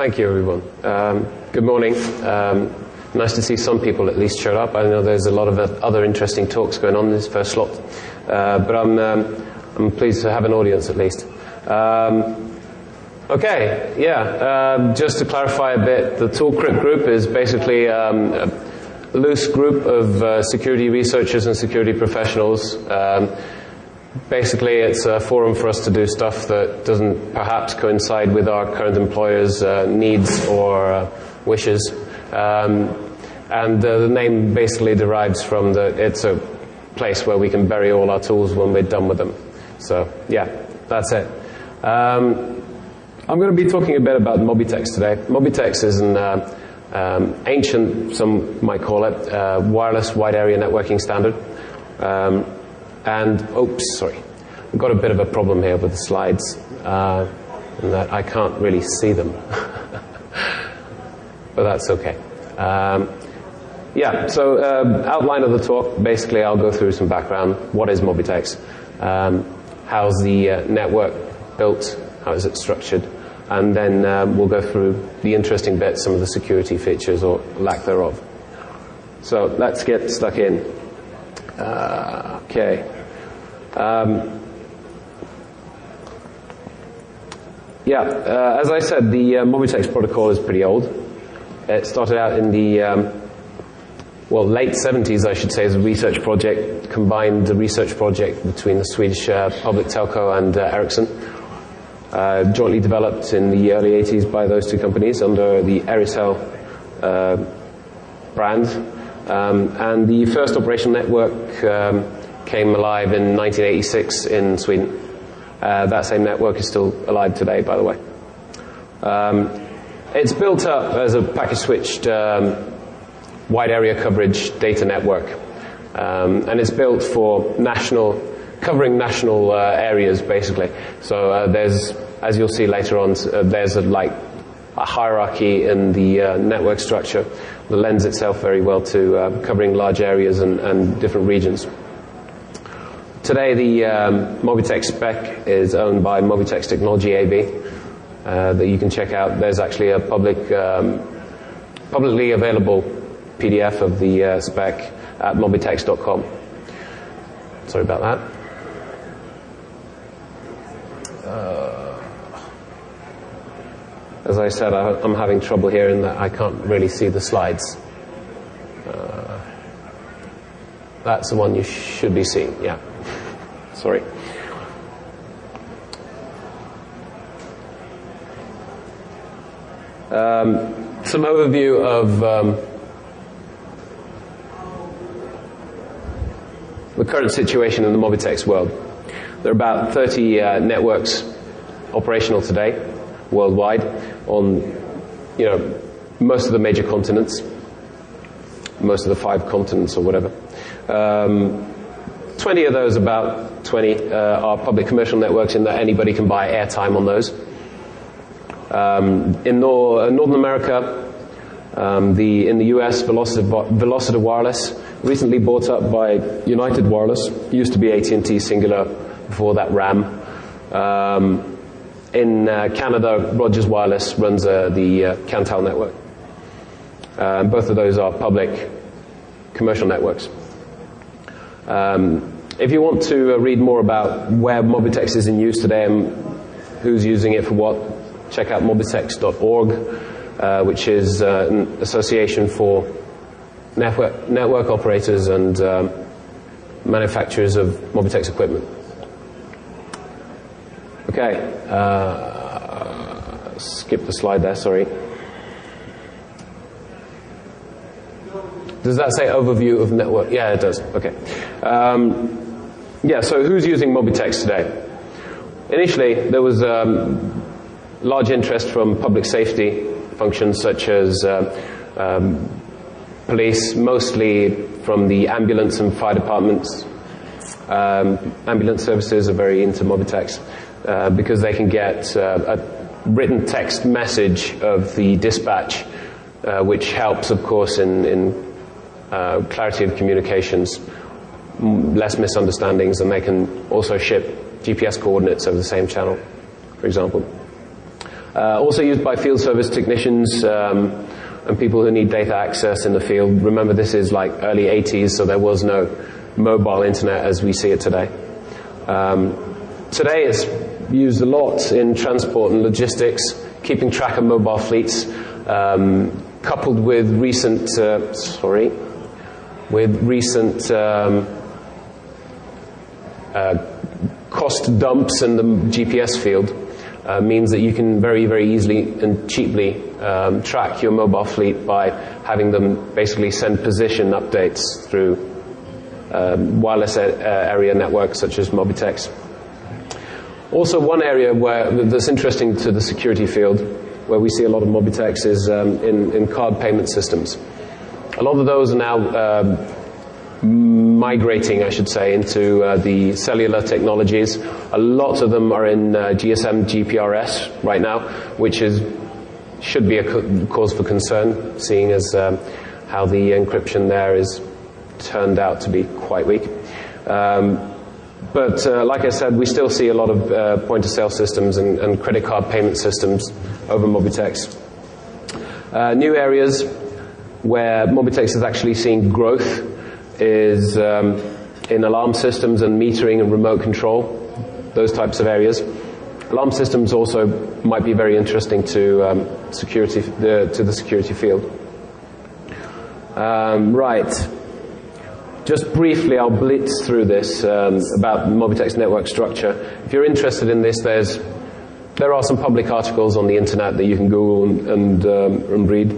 Thank you, everyone. Good morning. Nice to see some people at least showed up. I know there's a lot of other interesting talks going on in this first slot, but I'm pleased to have an audience at least. Just to clarify a bit, the Toolkrit group is basically a loose group of security researchers and security professionals. Basically, it's a forum for us to do stuff that doesn't perhaps coincide with our current employers' needs or wishes. And the name basically derives from it's a place where we can bury all our tools when we're done with them. So, yeah, that's it. I'm going to be talking a bit about Mobitex today. Mobitex is an ancient, some might call it, wireless wide area networking standard. I've got a bit of a problem here with the slides, in that I can't really see them. But that's okay. Outline of the talk, basically I'll go through some background. What is Mobitex? How's the network built? How is it structured? And then we'll go through the interesting bits, some of the security features or lack thereof. So let's get stuck in. As I said, the Mobitex protocol is pretty old. It started out in the late 70s, I should say, as a research project, combined the research project between the Swedish public telco and Ericsson, jointly developed in the early 80s by those two companies under the Ericell brand. And the first operational network came alive in 1986 in Sweden. That same network is still alive today, by the way. It's built up as a packet-switched wide area coverage data network. And it's built for covering national areas, basically. So there's, as you'll see later on, there's a hierarchy in the network structure that lends itself very well to covering large areas and different regions. Today, the Mobitex spec is owned by Mobitex Technology AB that you can check out. There's actually a publicly available PDF of the spec at mobitex.com. Sorry about that. As I said, I'm having trouble here in that I can't really see the slides. That's the one you should be seeing, yeah. Sorry. Some overview of the current situation in the Mobitex world. There are about 30 networks operational today, worldwide, on most of the major continents, most of the 5 continents or whatever. 20 of those, about 20, are public commercial networks in that anybody can buy airtime on those. In Northern America, in the US, Velocita Wireless, recently bought up by United Wireless, used to be AT&T Singular, before that RAM. In Canada, Rogers Wireless runs the Cantel network. Both of those are public commercial networks. If you want to read more about where Mobitex is in use today and who's using it for what, check out mobitex.org, which is an association for network operators and manufacturers of Mobitex equipment. Okay, skip the slide there, sorry. Does that say overview of network? Yeah, it does. Okay. So who's using Mobitex today? Initially, there was large interest from public safety functions such as police, mostly from the ambulance and fire departments. Ambulance services are very into Mobitex because they can get a written text message of the dispatch, which helps, of course, in clarity of communications, less misunderstandings, and they can also ship GPS coordinates over the same channel, for example. Also used by field service technicians and people who need data access in the field. Remember, this is like early 80s, so there was no mobile internet as we see it today. Today it's used a lot in transport and logistics, keeping track of mobile fleets, coupled with recent cost dumps in the GPS field. Means that you can very, very easily and cheaply track your mobile fleet by having them basically send position updates through wireless area networks such as Mobitex. Also, one area that's interesting to the security field, where we see a lot of Mobitex, is in card payment systems. A lot of those are now migrating, I should say, into the cellular technologies. A lot of them are in GSM GPRS right now, which should be a cause for concern, seeing as how the encryption there is turned out to be quite weak. But like I said, we still see a lot of point-of-sale systems and credit card payment systems over Mobitex. New areas where Mobitex is actually seeing growth is in alarm systems and metering and remote control, those types of areas. Alarm systems also might be very interesting to the security field. Right. Just briefly, I'll blitz through this about Mobitex network structure. If you're interested in this, there are some public articles on the internet that you can Google and read.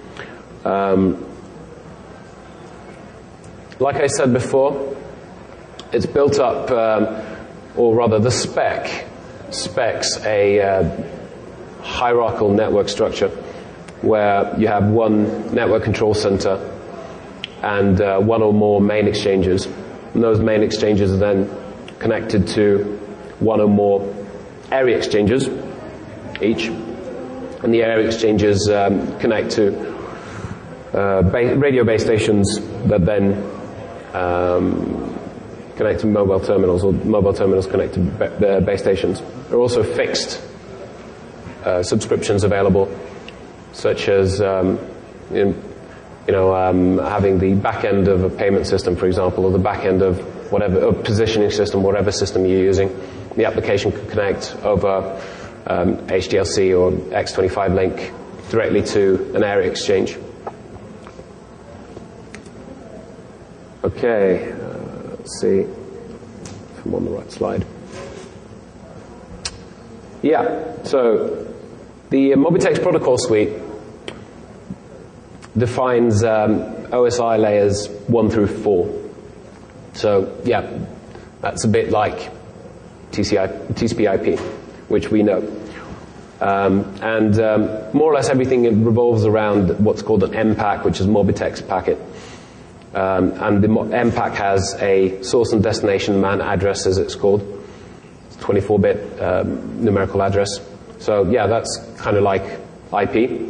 Like I said before, it's built up, or rather the specs a hierarchical network structure where you have one network control center and one or more main exchanges. And those main exchanges are then connected to one or more area exchanges each. And the area exchanges connect to radio base stations that then connect to mobile terminals, or mobile terminals connect to base stations. There are also fixed subscriptions available, such as having the back end of a payment system, for example, or the back end of whatever positioning system, whatever system you're using. The application can connect over HDLC or X25 link directly to an area exchange. Okay, let's see if I'm on the right slide. Yeah, so the Mobitex protocol suite defines OSI layers 1 through 4. So, yeah, that's a bit like TCP/IP, which we know. And more or less everything revolves around what's called an MPAC, which is Mobitex packet. And the MPAC has a source and destination MAN address, as it's called. It's a 24-bit numerical address. So, yeah, that's kind of like IP.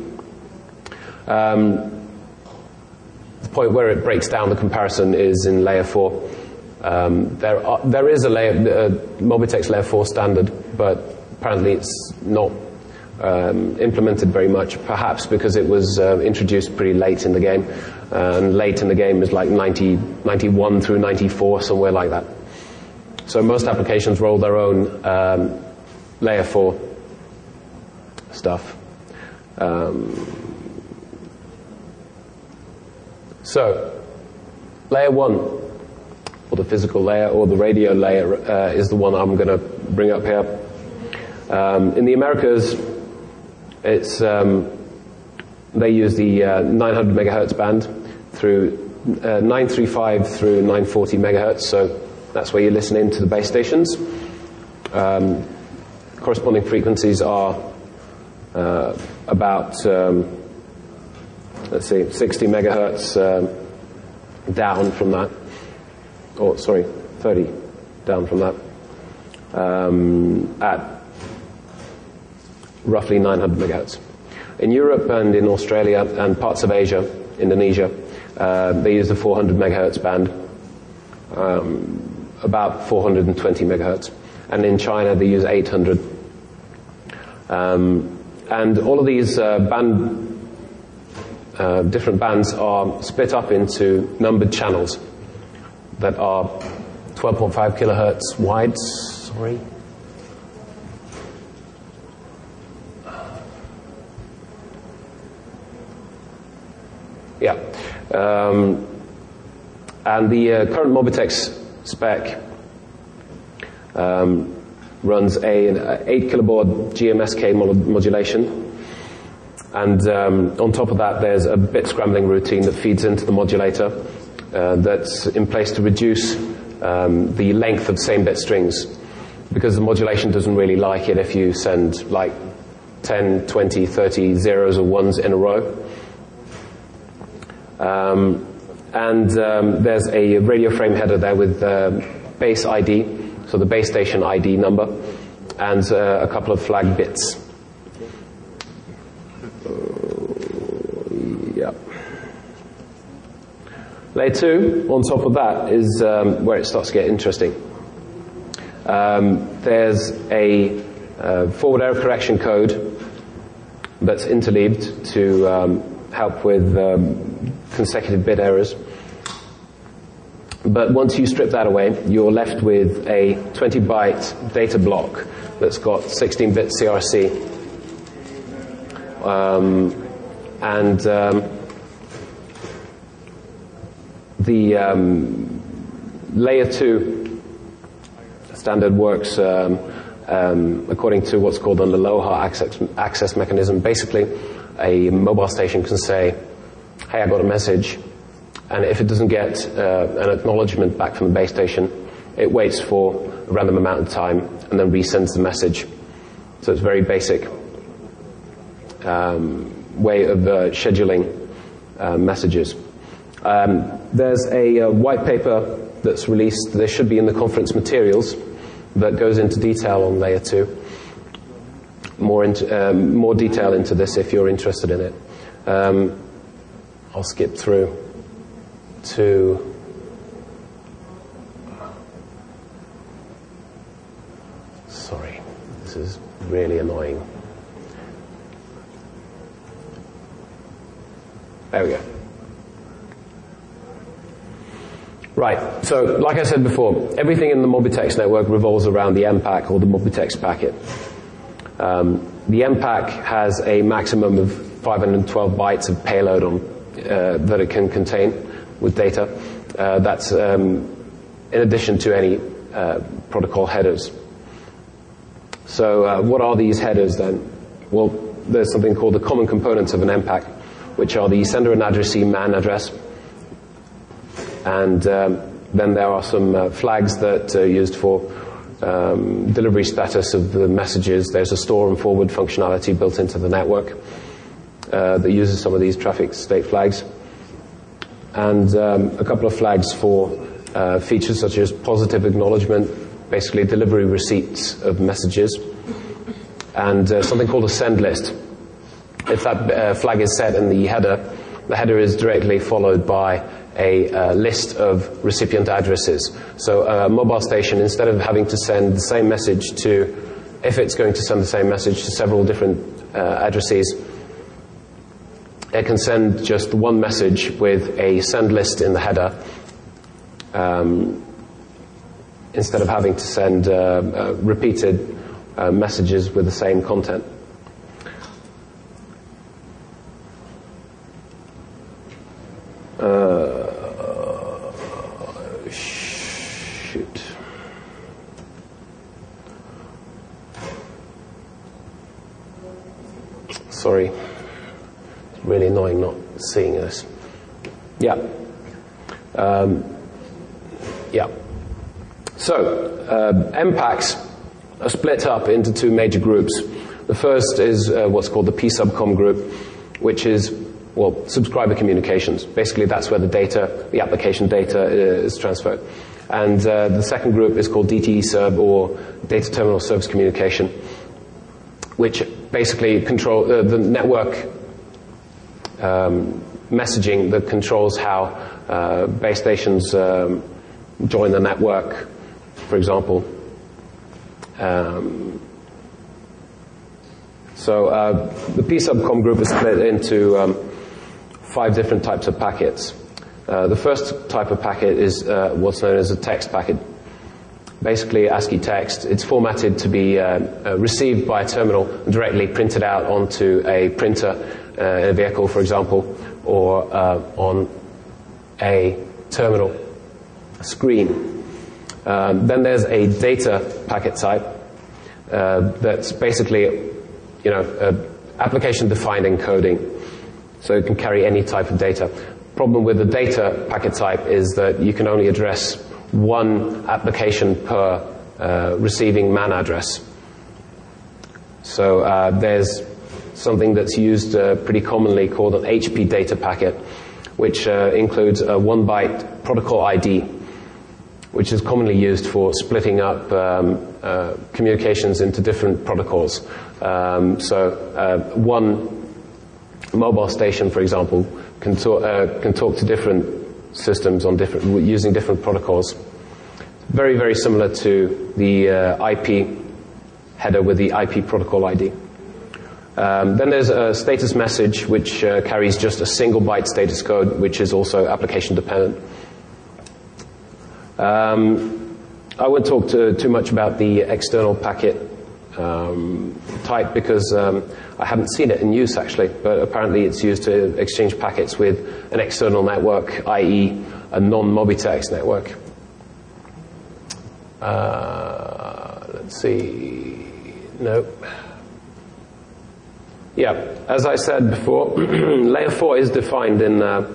The point where it breaks down the comparison is in layer 4. There is a Mobitex layer 4 standard, but apparently it's not implemented very much, perhaps because it was introduced pretty late in the game. And late in the game is like 91 through 94, somewhere like that. So most applications roll their own layer 4 stuff. So, layer 1, or the physical layer, or the radio layer, is the one I'm going to bring up here. In the Americas, it's they use the 900 megahertz band through 935 through 940 megahertz. So that's where you listen in to the base stations. Corresponding frequencies are about 60 megahertz down from that, or 30 down from that, at roughly 900 megahertz. In Europe and in Australia and parts of Asia, Indonesia, they use the 400 megahertz band, about 420 megahertz. And in China, they use 800. And all of these different bands are split up into numbered channels that are 12.5 kilohertz wide. Sorry. Yeah. And the current Mobitex spec runs an 8 kilobaud GMSK modulation. And on top of that, there's a bit scrambling routine that feeds into the modulator that's in place to reduce the length of same-bit strings, because the modulation doesn't really like it if you send like 10, 20, 30 zeros or ones in a row. There's a radio frame header there with base ID, so the base station ID number, and a couple of flag bits. Yeah. Layer 2, on top of that, is where it starts to get interesting. There's a forward error correction code that's interleaved to help with consecutive bit errors. But once you strip that away, you're left with a 20-byte data block that's got 16-bit CRC. The layer 2 standard works according to what's called an Aloha access mechanism. Basically, a mobile station can say, hey, I got a message, and if it doesn't get an acknowledgement back from the base station, it waits for a random amount of time and then resends the message. So it's a very basic way of scheduling messages. There's a white paper that's released, there should be in the conference materials, that goes into detail on layer 2. More detail into this if you're interested in it. I'll skip through to sorry, this is really annoying. There we go. Right, so like I said before, everything in the Mobitex network revolves around the MPAC or the Mobitex packet. The MPAC has a maximum of 512 bytes of payload on, that it can contain with data. That's in addition to any protocol headers. So what are these headers then? Well, there's something called the common components of an MPAC, which are the sender and addressee MAN address. And then there are some flags that are used for delivery status of the messages. There's a store and forward functionality built into the network that uses some of these traffic state flags. And a couple of flags for features such as positive acknowledgement, basically delivery receipts of messages, and something called a send list. If that flag is set in the header is directly followed by a list of recipient addresses. So a mobile station, instead of having to send the same message to, if it's going to send the same message to several different addresses, it can send just one message with a send list in the header, instead of having to send repeated messages with the same content. Shoot. Sorry. It's really annoying not seeing this. Yeah. Yeah. So, MPACs are split up into two major groups. The first is what's called the P-subcom group, which is, well, subscriber communications. Basically, that's where the data, the application data is transferred. And the second group is called DTE-sub, or Data Terminal Service Communication, which basically control the network messaging that controls how base stations join the network, for example. So the PSubCom group is split into 5 different types of packets. The first type of packet is what's known as a text packet. Basically ASCII text. It's formatted to be received by a terminal and directly printed out onto a printer in a vehicle, for example, or on a terminal screen. Then there's a data packet type that's basically, application-defined encoding, so it can carry any type of data. Problem with the data packet type is that you can only address one application per receiving MAN address. So there's something that's used pretty commonly called an HP data packet, which includes a 1-byte protocol ID, which is commonly used for splitting up communications into different protocols. One mobile station, for example, can talk to different systems on using different protocols. Very, very similar to the IP header with the IP protocol ID. Then there's a status message which carries just a single byte status code, which is also application dependent. I won't talk too much about the external packet type because I haven't seen it in use actually, but apparently it's used to exchange packets with an external network, i.e. a non-Mobitex network. Let's see. No. Yeah, as I said before, layer 4 is defined in let's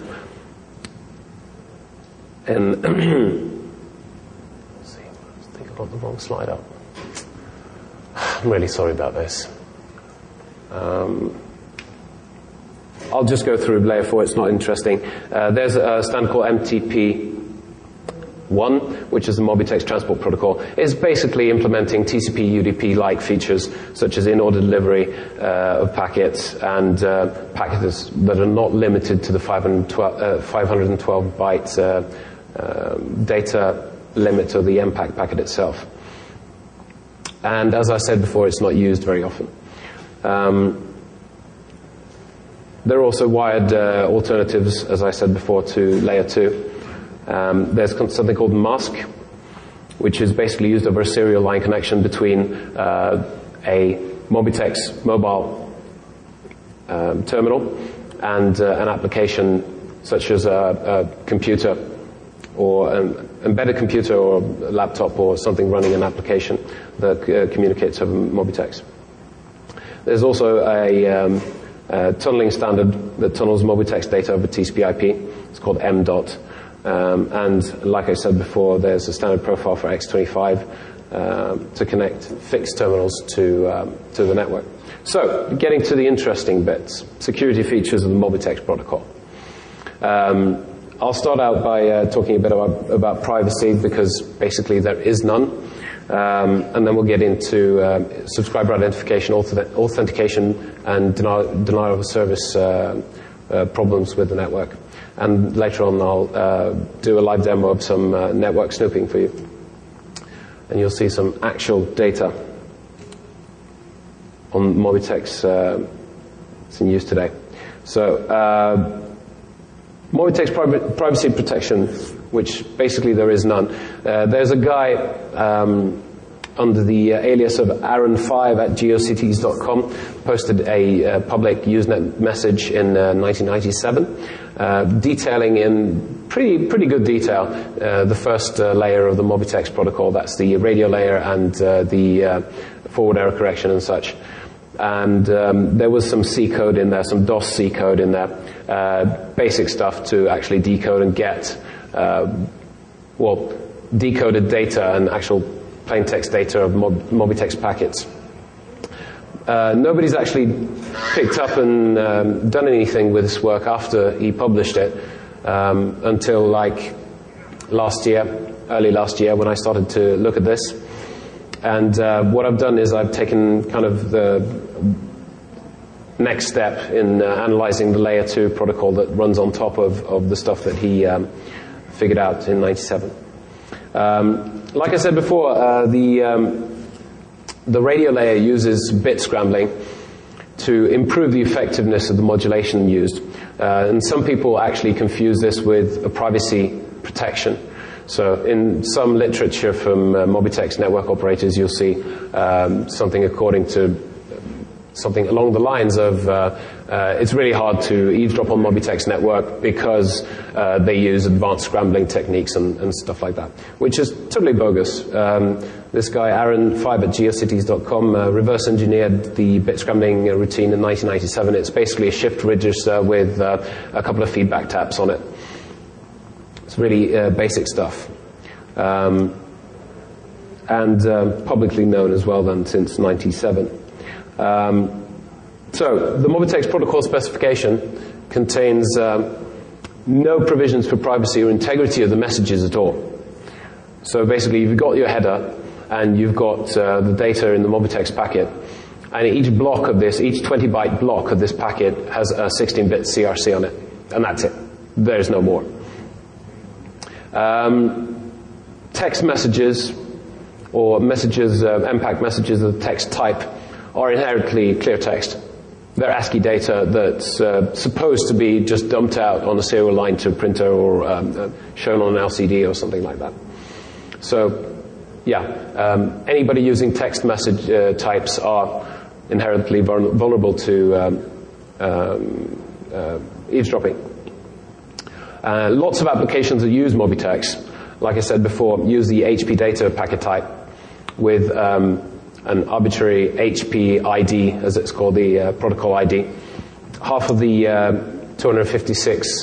see, I think I got the wrong slide up. I'm really sorry about this. I'll just go through layer 4, it's not interesting. There's a standard called MTP1, which is the Mobitex Transport Protocol. It's basically implementing TCP UDP-like features, such as in-order delivery of packets and packets that are not limited to the 512-byte data limit of the MPAC packet itself. And as I said before, it's not used very often. There are also wired alternatives, as I said before, to layer 2. There's something called MASC, which is basically used over a serial line connection between a Mobitex mobile terminal and an application such as a computer or an embedded computer or a laptop or something running an application that communicates over Mobitex. There's also a tunneling standard that tunnels Mobitex data over TCP/IP. It's called MDOT. And like I said before, there's a standard profile for X25 to connect fixed terminals to the network. So, getting to the interesting bits, security features of the Mobitex protocol. I'll start out by talking a bit about privacy, because basically there is none. And then we'll get into subscriber identification, authentication, and denial of service problems with the network. And later on I'll do a live demo of some network snooping for you. And you'll see some actual data on Mobitex that's in use today. So Mobitex privacy protection, which basically there is none. There's a guy under the alias of Aaron5@geocities.com posted a public Usenet message in 1997 detailing in pretty good detail the first layer of the Mobitex protocol. That's the radio layer and the forward error correction and such. And there was some C code in there, some DOS C code in there, basic stuff to actually decode and get, decoded data and actual plain text data of Mobitex packets. Nobody's actually picked up and done anything with this work after he published it until like early last year when I started to look at this. And what I've done is I've taken kind of the next step in analyzing the layer 2 protocol that runs on top of the stuff that he figured out in '97. Like I said before, the radio layer uses bit scrambling, to improve the effectiveness of the modulation used. And some people actually confuse this with a privacy protection. So in some literature from Mobitex network operators, you'll see something along the lines of it's really hard to eavesdrop on Mobitex network because they use advanced scrambling techniques and stuff like that, which is totally bogus. This guy, Aaron Fibe at geocities.com, reverse engineered the bit scrambling routine in 1997. It's basically a shift register with a couple of feedback taps on it. It's really basic stuff. And publicly known as well then since 97. So the Mobitex protocol specification contains no provisions for privacy or integrity of the messages at all. So basically you've got your header and you've got the data in the Mobitex packet, and each block of this, each 20-byte block of this packet has a 16-bit CRC on it, and that's it. There's no more. Text messages or messages, MPAC messages of the text type are inherently clear text. They're ASCII data that's supposed to be just dumped out on a serial line to a printer or shown on an LCD or something like that. So, yeah, anybody using text message types are inherently vulnerable to eavesdropping. Lots of applications that use Mobitex, like I said before, use the HP data packet type with an arbitrary HP ID, as it's called, the protocol ID. Half of the 256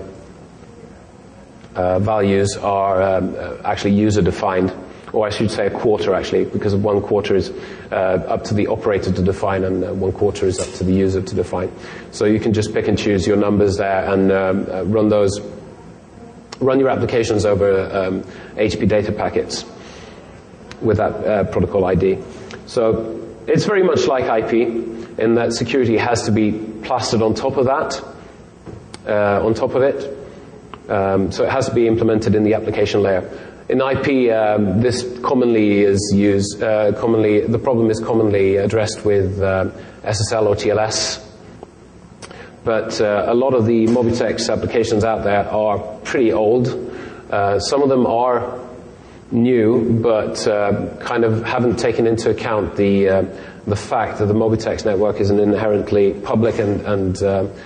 values are actually user-defined, or I should say a quarter actually, because 1 quarter is up to the operator to define and 1 quarter is up to the user to define. So you can just pick and choose your numbers there and run your applications over HP data packets with that protocol ID. So it's very much like IP in that security has to be plastered on top of that, on top of it. So it has to be implemented in the application layer. In IP, this commonly is used, the problem is commonly addressed with SSL or TLS. But a lot of the Mobitex applications out there are pretty old. Some of them are new, but kind of haven't taken into account the fact that the Mobitex network is an inherently public and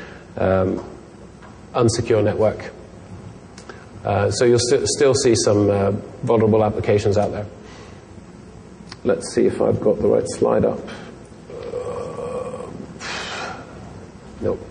unsecure network. So you'll still see some vulnerable applications out there. Let's see if I've got the right slide up. Nope.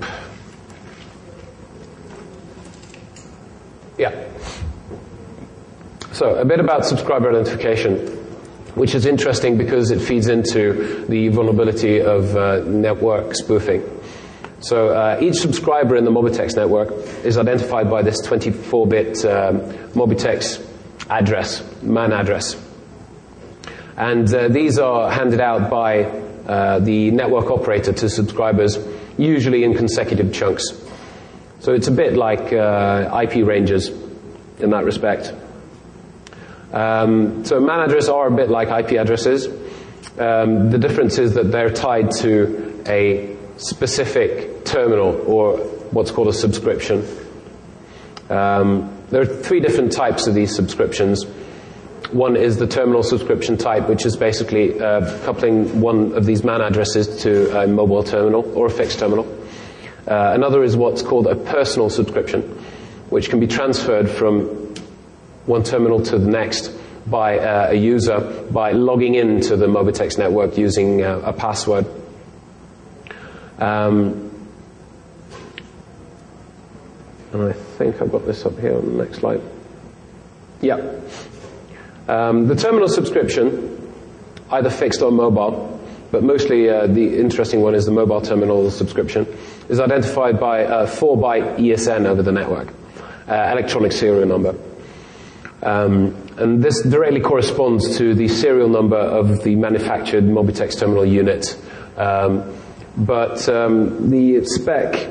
Yeah. So a bit about subscriber identification, which is interesting because it feeds into the vulnerability of network spoofing. So each subscriber in the Mobitex network is identified by this 24-bit Mobitex address, MAN address. And these are handed out by the network operator to subscribers, usually in consecutive chunks. So it's a bit like IP ranges in that respect. So MAN addresses are a bit like IP addresses. The difference is that they're tied to a specific terminal or what's called a subscription. There are 3 different types of these subscriptions. One is the terminal subscription type, which is basically coupling one of these MAN addresses to a mobile terminal or a fixed terminal. Another is what's called a personal subscription, which can be transferred from one terminal to the next by a user by logging into the Mobitex network using a password. And I think I've got this up here on the next slide. Yeah. The terminal subscription, either fixed or mobile, but mostly the interesting one is the mobile terminal subscription, is identified by a 4-byte ESN over the network, electronic serial number. And this directly corresponds to the serial number of the manufactured Mobitex terminal unit. But the spec,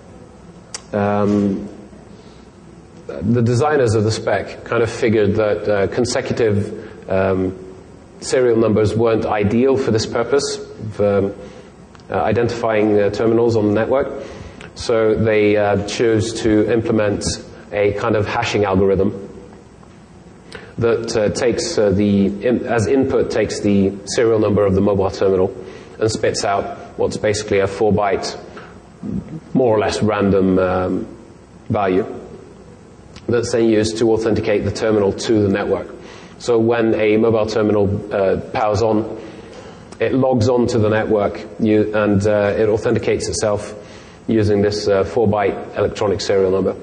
the designers of the spec kind of figured that consecutive serial numbers weren't ideal for this purpose of identifying terminals on the network. So they chose to implement a kind of hashing algorithm that takes as input takes the serial number of the mobile terminal and spits out what's basically a 4-byte, more or less random value that's then used to authenticate the terminal to the network. So when a mobile terminal powers on, it logs on to the network and it authenticates itself using this 4-byte electronic serial number.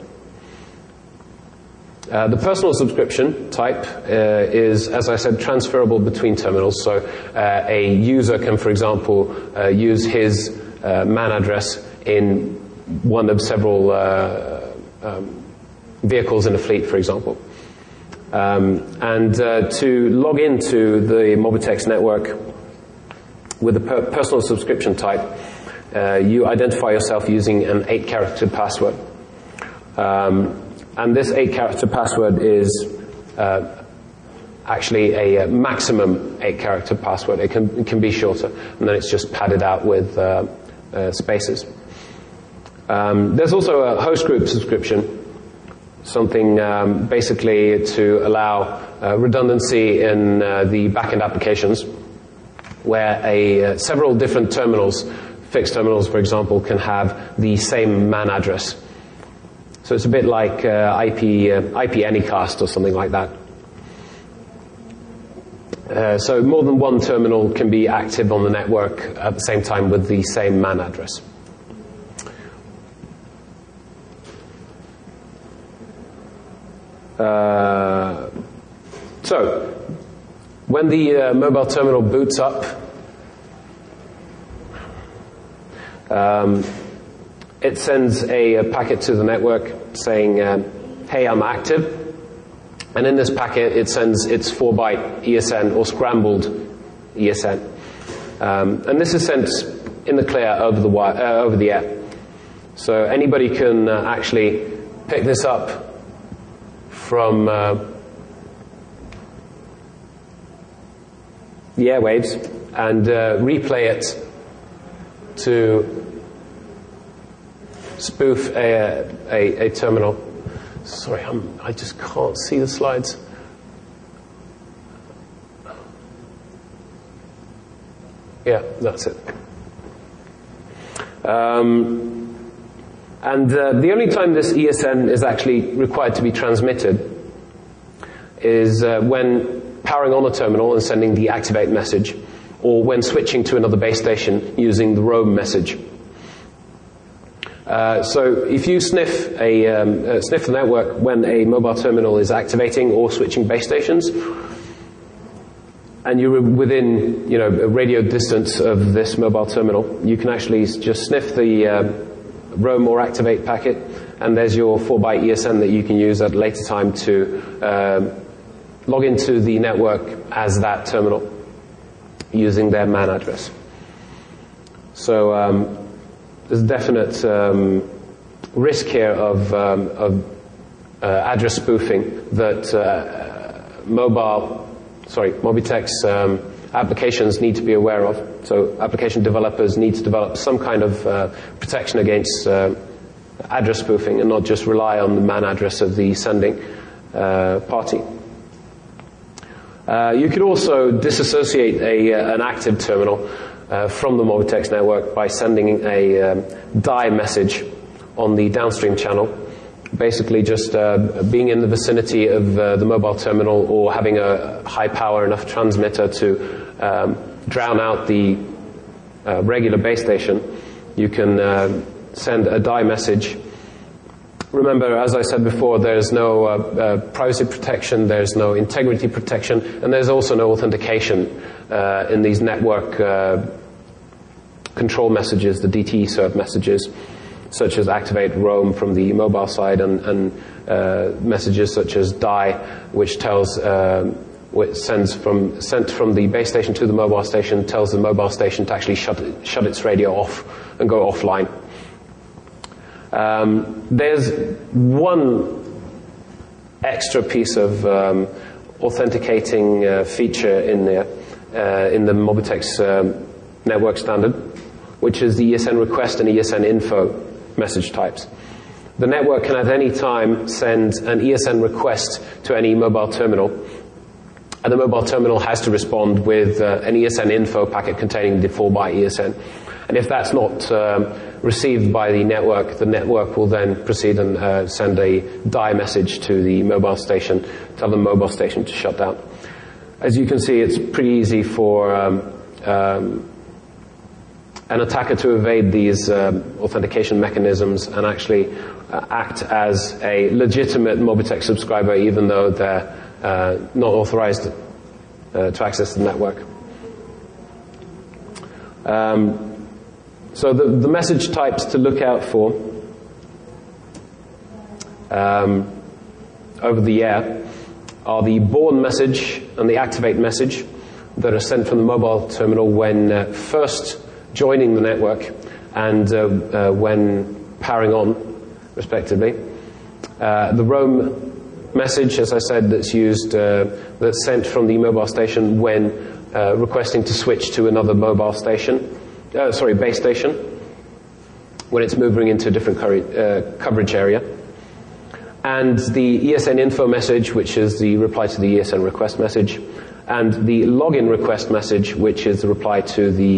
The personal subscription type is, as I said, transferable between terminals. So a user can, for example, use his MAN address in one of several vehicles in a fleet, for example. And to log into the Mobitex network with a personal subscription type, you identify yourself using an 8-character password. And this 8-character password is actually a maximum 8-character password. It can be shorter, and then it's just padded out with spaces. There's also a host group subscription, something basically to allow redundancy in the backend applications, where several different terminals, fixed terminals, for example, can have the same MAN address. So it's a bit like IP Anycast or something like that. So more than one terminal can be active on the network at the same time with the same MAN address. So when the mobile terminal boots up, it sends a packet to the network saying, hey, I'm active. And in this packet, it sends its 4-byte ESN or scrambled ESN. And this is sent in the clear over the air. So anybody can actually pick this up from the airwaves and replay it to spoof a terminal. Sorry, I just can't see the slides. Yeah, that's it. And the only time this ESN is actually required to be transmitted is when powering on a terminal and sending the activate message, or when switching to another base station using the roam message. So if you sniff the network when a mobile terminal is activating or switching base stations, and you're within a radio distance of this mobile terminal, you can actually just sniff the roam or activate packet, and there's your 4-byte ESN that you can use at a later time to log into the network as that terminal using their MAN address. So there's definite risk here of address spoofing that Mobitex applications need to be aware of. So application developers need to develop some kind of protection against address spoofing and not just rely on the MAN address of the sending party. You could also disassociate an active terminal from the Mobitex network by sending a die message on the downstream channel, basically just being in the vicinity of the mobile terminal or having a high power enough transmitter to drown out the regular base station. You can send a die message. Remember, as I said before, there's no privacy protection, there's no integrity protection, and there's also no authentication in these network control messages, the DTE serve messages, such as activate roam from the mobile side, and messages such as die, which tells which sent from the base station to the mobile station, tells the mobile station to actually shut its radio off and go offline. There's one extra piece of authenticating feature in the Mobitex network standard, which is the ESN request and ESN info message types. The network can at any time send an ESN request to any mobile terminal, and the mobile terminal has to respond with an ESN info packet containing the 4-byte ESN. And if that's not received by the network will then proceed and send a die message to the mobile station, tell the mobile station to shut down. As you can see, it's pretty easy for an attacker to evade these authentication mechanisms and actually act as a legitimate Mobitex subscriber, even though they're not authorized to access the network. So the message types to look out for over the air are the bourne message and the activate message that are sent from the mobile terminal when first joining the network and when powering on, respectively. The roam message, as I said, that's used, that's sent from the mobile station when requesting to switch to another mobile station, base station, when it's moving into a different coverage area. And the ESN info message, which is the reply to the ESN request message, and the login request message, which is the reply to the,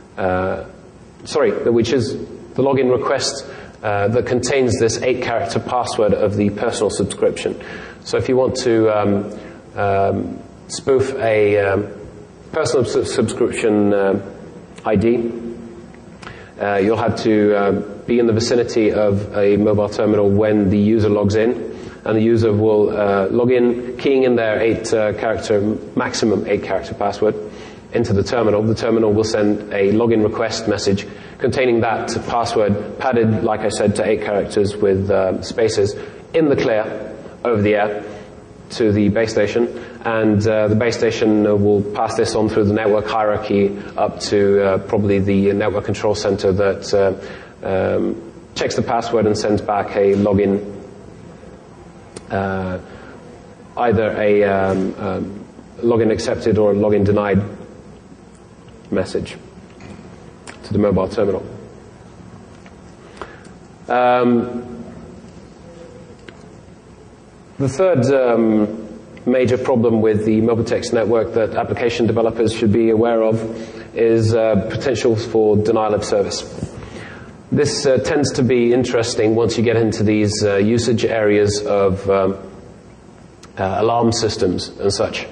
which is the login request that contains this 8-character password of the personal subscription. So if you want to spoof a personal subscription ID, you'll have to be in the vicinity of a mobile terminal when the user logs in, and the user will log in, keying in their maximum 8-character password into the terminal. The terminal will send a login request message containing that password, padded, like I said, to 8 characters with spaces, in the clear, over the air, to the base station. And the base station will pass this on through the network hierarchy up to probably the network control center that checks the password and sends back a login, either a login accepted or a login denied message to the mobile terminal. The third major problem with the Mobitex network that application developers should be aware of is potential for denial of service. This tends to be interesting once you get into these usage areas of alarm systems and such.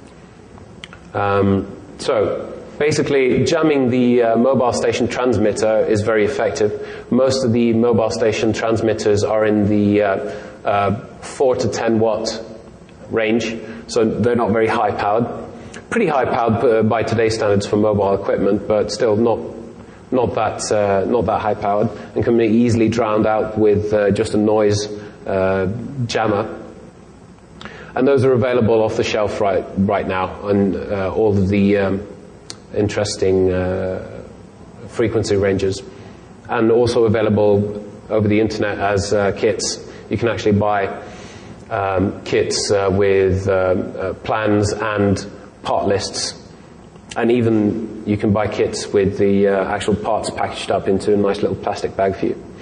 So basically, jamming the mobile station transmitter is very effective. Most of the mobile station transmitters are in the 4 to 10 watt range, so they're not very high powered. Pretty high powered by today's standards for mobile equipment, but still not that high powered, and can be easily drowned out with just a noise jammer. And those are available off the shelf right now, and all of the interesting frequency ranges, and also available over the internet as kits. You can actually buy kits with plans and part lists, and even you can buy kits with the actual parts packaged up into a nice little plastic bag for you.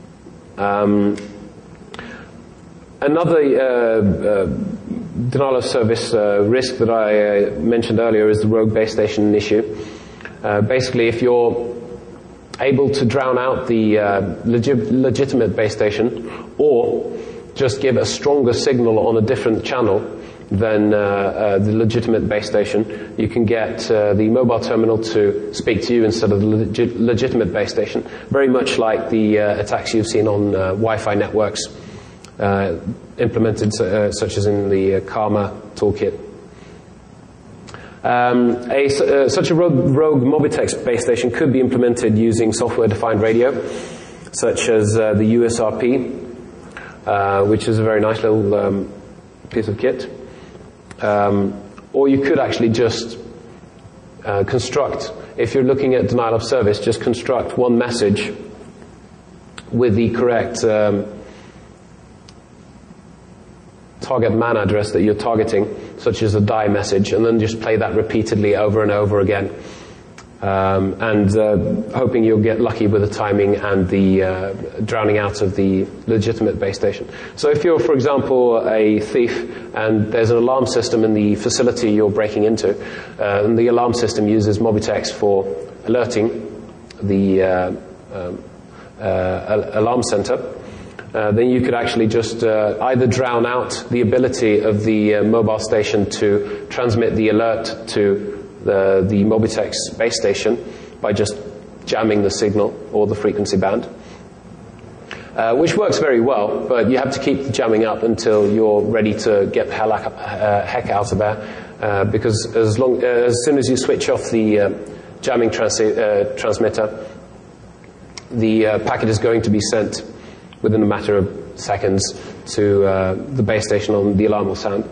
Another denial of service risk that I mentioned earlier is the rogue base station issue. Basically, if you're able to drown out the legitimate base station, or just give a stronger signal on a different channel than the legitimate base station, you can get the mobile terminal to speak to you instead of the legitimate base station, very much like the attacks you've seen on Wi-Fi networks implemented, such as in the Karma toolkit. Such a rogue Mobitex base station could be implemented using software-defined radio, such as the USRP, which is a very nice little piece of kit. Or you could actually just construct, if you're looking at denial of service, just construct one message with the correct target MAN address that you're targeting, such as a die message, and then just play that repeatedly over and over again. and hoping you'll get lucky with the timing and the drowning out of the legitimate base station. So if you're, for example, a thief and there's an alarm system in the facility you're breaking into, and the alarm system uses Mobitex for alerting the alarm center, then you could actually just either drown out the ability of the mobile station to transmit the alert to the Mobitex base station by just jamming the signal or the frequency band, which works very well, but you have to keep the jamming up until you're ready to get the heck out of there, because as soon as you switch off the jamming transmitter, the packet is going to be sent within a matter of seconds to the base station, on the alarm will sound.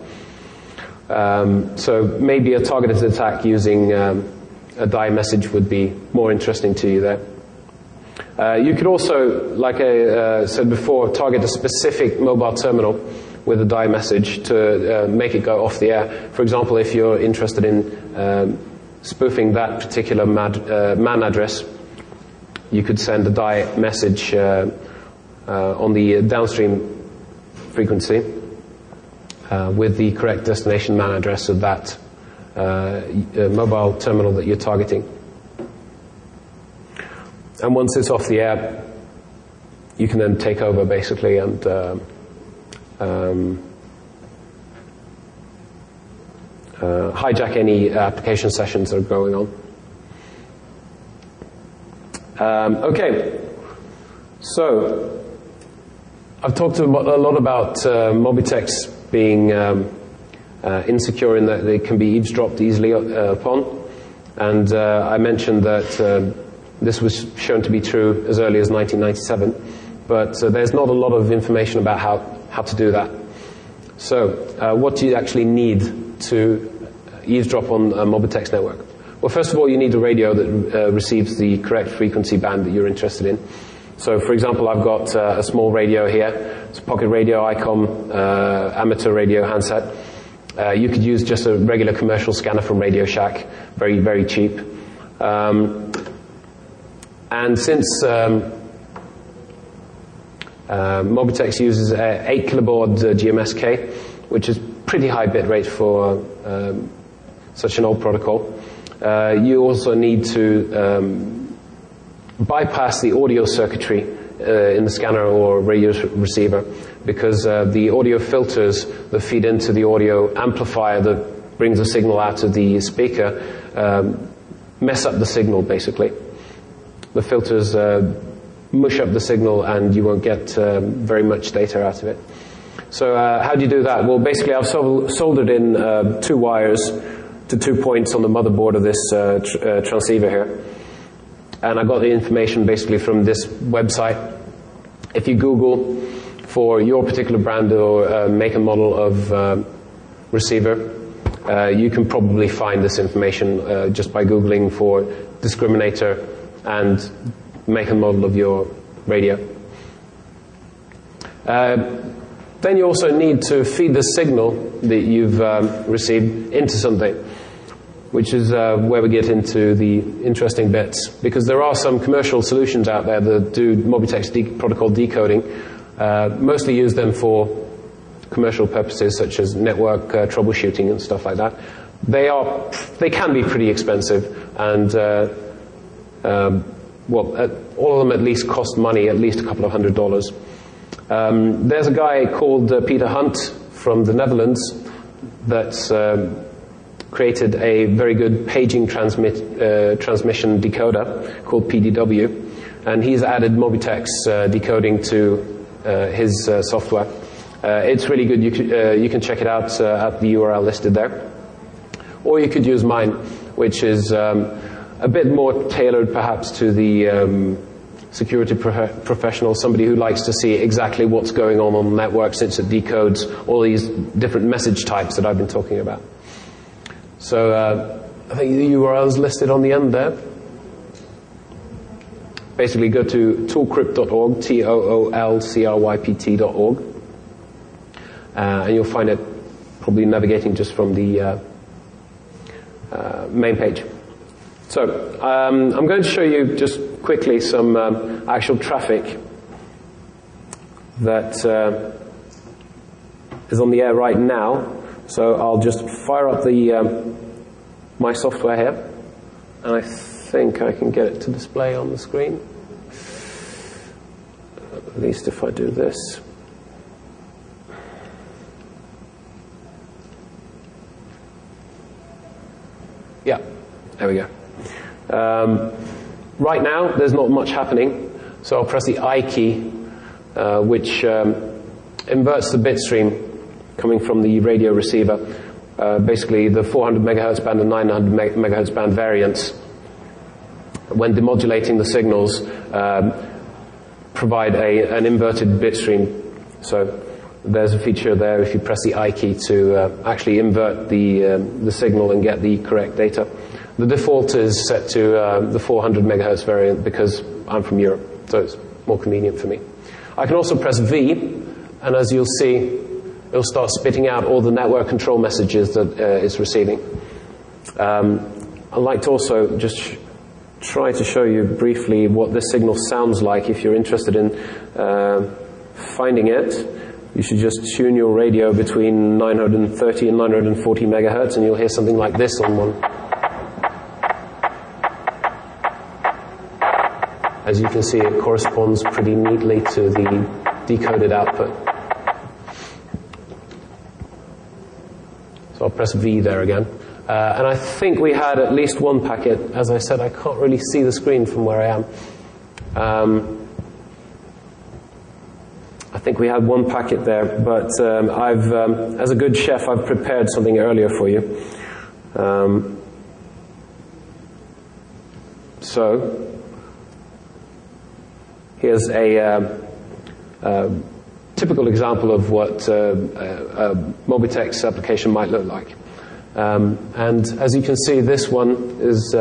So maybe a targeted attack using a die message would be more interesting to you there. You could also, like I said before, target a specific mobile terminal with a die message to make it go off the air. For example, if you're interested in spoofing that particular MAN address, you could send a die message on the downstream frequency with the correct destination MAN address of that mobile terminal that you're targeting. And once it's off the air, you can then take over basically and hijack any application sessions that are going on. Okay, so I've talked a lot about Mobitex being insecure in that they can be eavesdropped easily upon, and I mentioned that this was shown to be true as early as 1997, but there's not a lot of information about how to do that. So what do you actually need to eavesdrop on a Mobitex network? Well, first of all, you need a radio that receives the correct frequency band that you're interested in. So, for example, I've got a small radio here. It's a pocket radio, ICOM, amateur radio handset. You could use just a regular commercial scanner from Radio Shack, very, very cheap. And since Mobitex uses 8 kilobaud GMSK, which is pretty high bit rate for such an old protocol, you also need to bypass the audio circuitry in the scanner or radio receiver, because the audio filters that feed into the audio amplifier that brings the signal out of the speaker mess up the signal, basically. The filters mush up the signal and you won't get very much data out of it. So how do you do that? Well, basically I've soldered in 2 wires to 2 points on the motherboard of this transceiver here. And I got the information basically from this website. If you Google for your particular brand or make and model of receiver, you can probably find this information just by Googling for discriminator and make and model of your radio. Then you also need to feed the signal that you've received into something, which is where we get into the interesting bits, because there are some commercial solutions out there that do Mobitex protocol decoding. Mostly use them for commercial purposes, such as network troubleshooting and stuff like that. They can be pretty expensive, and all of them at least cost money, at least a couple of $100. There's a guy called Peter Hunt from the Netherlands that's created a very good paging transmission decoder called PDW, and he's added Mobitex decoding to his software. It's really good. You can check it out at the URL listed there. Or you could use mine, which is a bit more tailored perhaps to the security professional, somebody who likes to see exactly what's going on the network, since it decodes all these different message types that I've been talking about. So I think the URL is listed on the end there. Basically go to toolcrypt.org, toolcrypt.org, and you'll find it probably navigating just from the main page. So I'm going to show you just quickly some actual traffic that is on the air right now. So I'll just fire up the my software here, and I think I can get it to display on the screen. At least if I do this. Yeah, there we go. Right now, there's not much happening, so I'll press the I key, which inverts the bit stream coming from the radio receiver. Basically, the 400 megahertz band and 900 megahertz band variants, when demodulating the signals, provide an inverted bit stream. So there's a feature there if you press the I key to actually invert the signal and get the correct data. The default is set to the 400 megahertz variant because I'm from Europe, so it's more convenient for me. I can also press V, and as you'll see, it'll start spitting out all the network control messages that it's receiving. I'd like to also just try to show you briefly what this signal sounds like. If you're interested in finding it, you should just tune your radio between 930 and 940 megahertz, and you'll hear something like this on one. As you can see, it corresponds pretty neatly to the decoded output. So I'll press V there again. And I think we had at least one packet. As I said, I can't really see the screen from where I am. I think we had one packet there, but as a good chef, I've prepared something earlier for you. So here's a typical example of what a Mobitex application might look like. And as you can see, this one is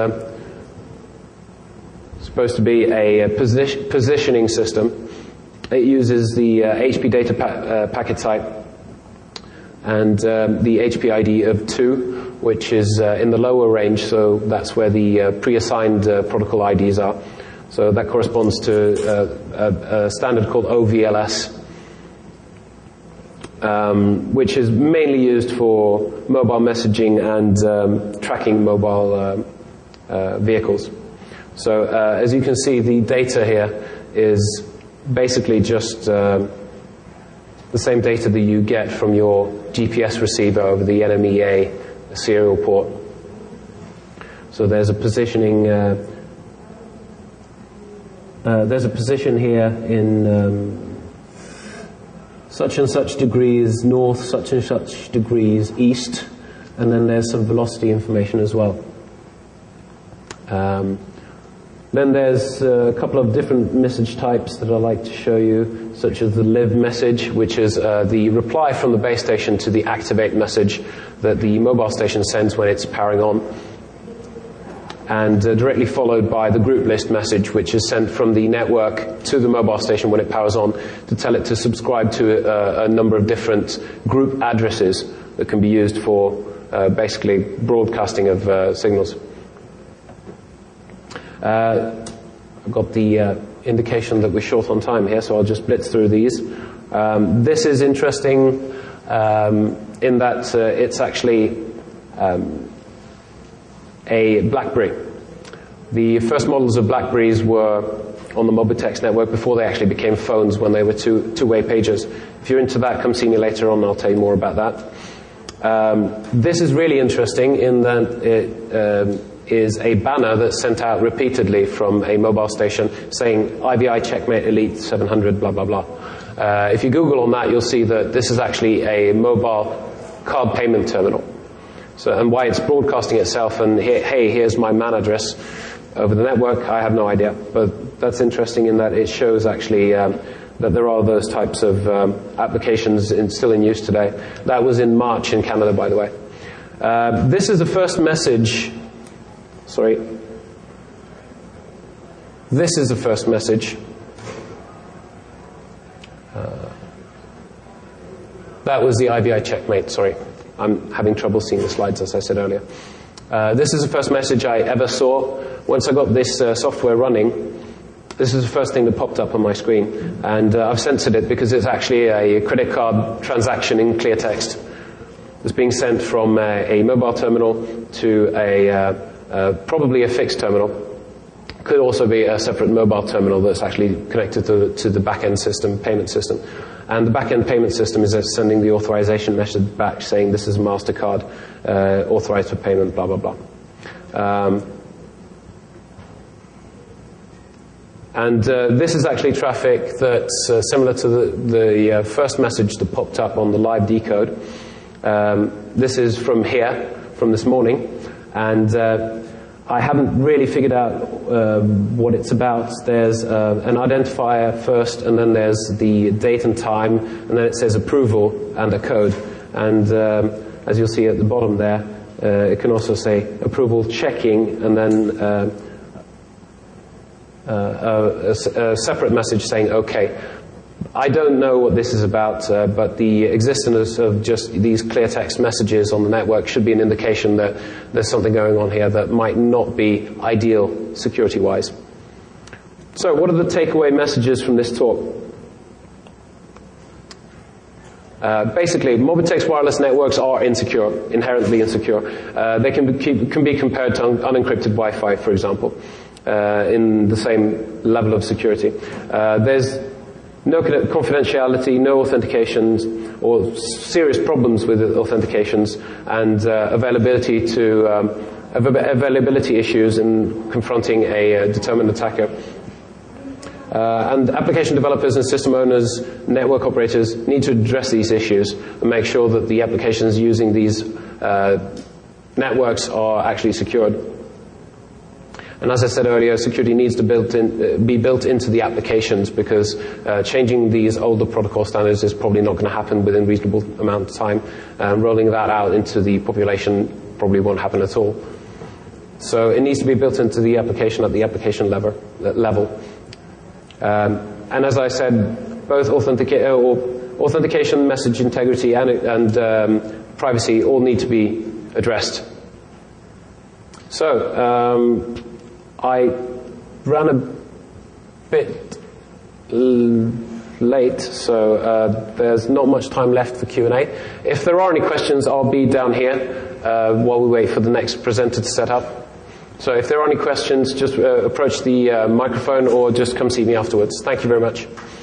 supposed to be a positioning system. It uses the HP data packet type and the HP ID of 2, which is in the lower range, so that's where the pre-assigned protocol IDs are. So that corresponds to a standard called OVLS, which is mainly used for mobile messaging and tracking mobile vehicles. So as you can see, the data here is basically just the same data that you get from your GPS receiver over the NMEA serial port. So there's a positioning. There's a position here in such and such degrees north, such and such degrees east, and then there's some velocity information as well. Then there's a couple of different message types that I'd like to show you, such as the live message, which is the reply from the base station to the activate message that the mobile station sends when it's powering on. And directly followed by the group list message, which is sent from the network to the mobile station when it powers on to tell it to subscribe to a number of different group addresses that can be used for basically broadcasting of signals. I've got the indication that we're short on time here, so I'll just blitz through these. This is interesting in that it's actually a BlackBerry. The first models of BlackBerries were on the Mobitex network before they actually became phones, when they were two-way pagers. If you're into that, come see me later on, I'll tell you more about that. This is really interesting in that it is a banner that's sent out repeatedly from a mobile station saying IVI Checkmate Elite 700 blah blah blah. If you Google on that, you'll see that this is actually a mobile card payment terminal. So, and why it's broadcasting itself and hey, here's my MAN address over the network, I have no idea. But that's interesting in that it shows actually that there are those types of applications still in use today. That was in March in Canada, by the way. This is the first message. Sorry. This is the first message. That was the IVI Checkmate, sorry. I'm having trouble seeing the slides, as I said earlier. This is the first message I ever saw. Once I got this software running, this is the first thing that popped up on my screen. And I've censored it because it's actually a credit card transaction in clear text. It's being sent from a mobile terminal to probably a fixed terminal. Could also be a separate mobile terminal that's actually connected to the back-end system, payment system. And the back-end payment system is sending the authorization message back saying this is MasterCard, authorized for payment, blah, blah, blah. This is actually traffic that's similar to the first message that popped up on the live decode. This is from here, from this morning, and I haven't really figured out what it's about. There's an identifier first, and then there's the date and time, and then it says approval and a code. And as you'll see at the bottom there, it can also say approval checking, and then a separate message saying OK. I don't know what this is about, but the existence of just these clear text messages on the network should be an indication that there's something going on here that might not be ideal security-wise. So what are the takeaway messages from this talk? Basically, Mobitex wireless networks are insecure, inherently insecure. They can be compared to unencrypted Wi-Fi, for example, in the same level of security. There's no confidentiality, no authentications, or serious problems with authentications, and availability issues in confronting a determined attacker. And application developers and system owners, network operators need to address these issues and make sure that the applications using these networks are actually secured. And as I said earlier, security needs to be built into the applications, because changing these older protocol standards is probably not going to happen within a reasonable amount of time. Rolling that out into the population probably won't happen at all. So it needs to be built into the application at the application level. And as I said, both authentication, message integrity, and privacy all need to be addressed. So I ran a bit late, so there's not much time left for Q&A. If there are any questions, I'll be down here while we wait for the next presenter to set up. So if there are any questions, just approach the microphone or just come see me afterwards. Thank you very much.